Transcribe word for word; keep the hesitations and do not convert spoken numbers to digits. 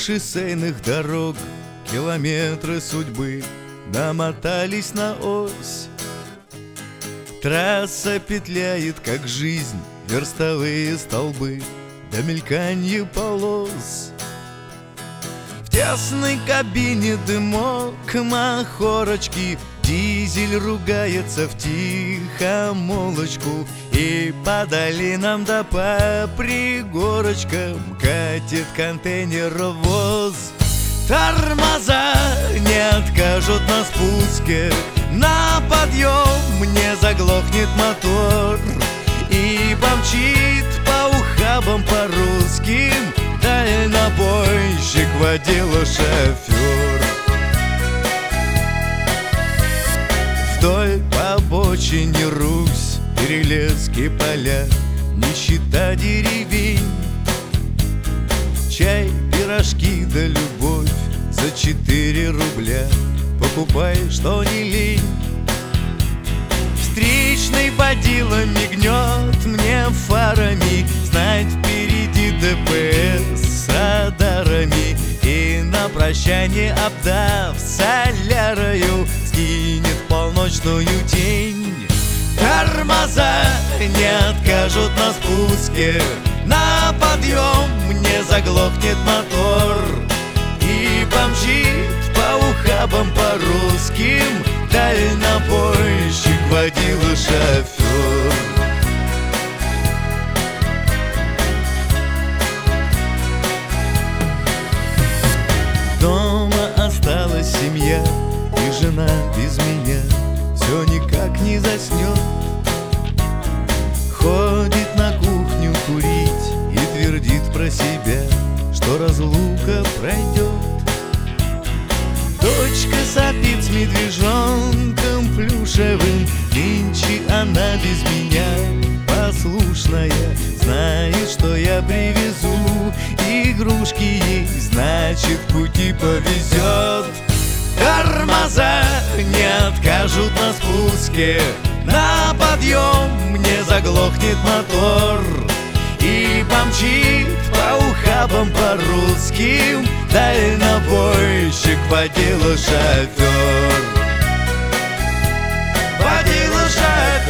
шоссейных дорог километры судьбы намотались на ось. Трасса петляет, как жизнь, верстовые столбы до мельканья полос. В тесной кабине дымок махорочки, дизель ругается в тихомолочку, и по долинам да по пригорочкам катит контейнеровоз. Тормоза не откажут на спуске, на подъем не заглохнет мотор, и помчит по ухабам по русским дальнобойщик, водила, шофер. Вдоль по обочине Русь, Перелесские поля, нищета деревень, чай, пирожки да любовь за четыре рубля. Покупай, что не лень. Встречный водила мигнет мне фарами, знать впереди ДПС с радарами, и на прощание, обдав солярою, скинет полночную тень. Тормоза не откажут на спуске, на подъем не заглохнет мотор, и помчит по ухабам по русским дальнобойщик, водила, шофер. Дома осталась семья, и жена без меня все никак не заснет. Ходит на кухню курить и твердит про себя, что разлука пройдет. Дочка сопит с медвежонком плюшевым, нынче она без меня послушная, знает, что я привезу игрушки ей, значит, в пути повезет. Тормоза не откажут на спуске, на подъем не заглохнет мотор, и помчит по ухабам по русским дальнобойщик, водила, шофер. Водила, шофер.